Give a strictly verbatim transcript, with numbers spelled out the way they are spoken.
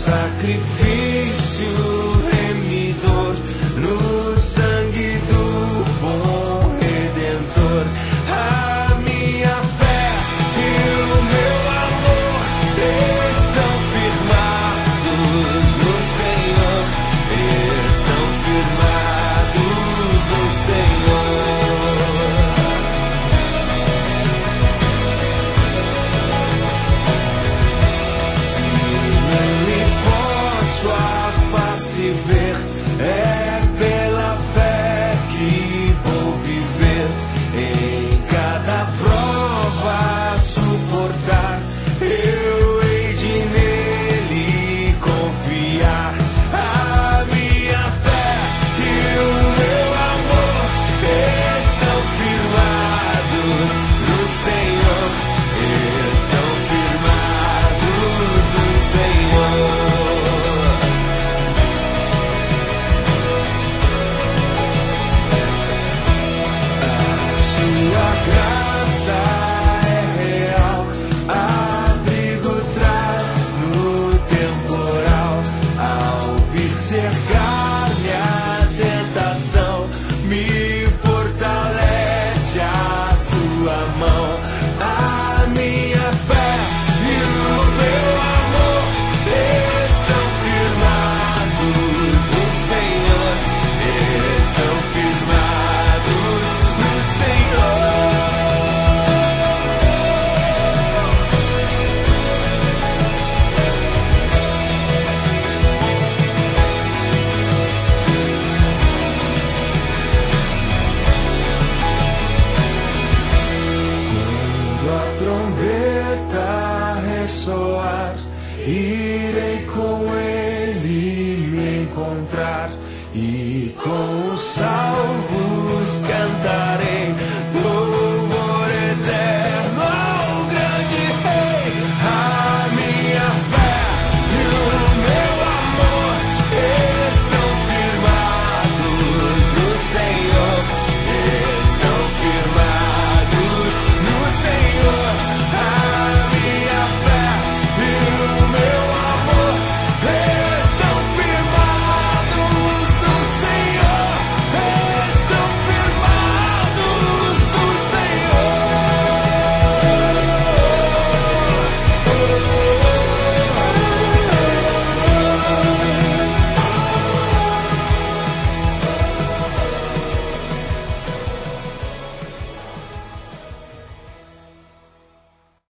sacrifício remidor, no sangue do bom Redentor. A minha fé e o meu amor estão firmados no Senhor, estão firmados no Senhor. Se não lhe posso a face ver, é pela fé que vou viver. Em cada prova suportar, eu hei de nele confiar. A minha fé e o meu amor estão firmados no Senhor, estão firmados no Senhor. Sua graça é real, abrigo traz no temporal. Ao vir cercar-me a tentação, me fortalece a sua mão. A minha fé e o meu amor estão firmados no Senhor, estão firmados no Senhor. Quando a trombeta ressoar, irei com ele me encontrar, e com os salvos cantarei.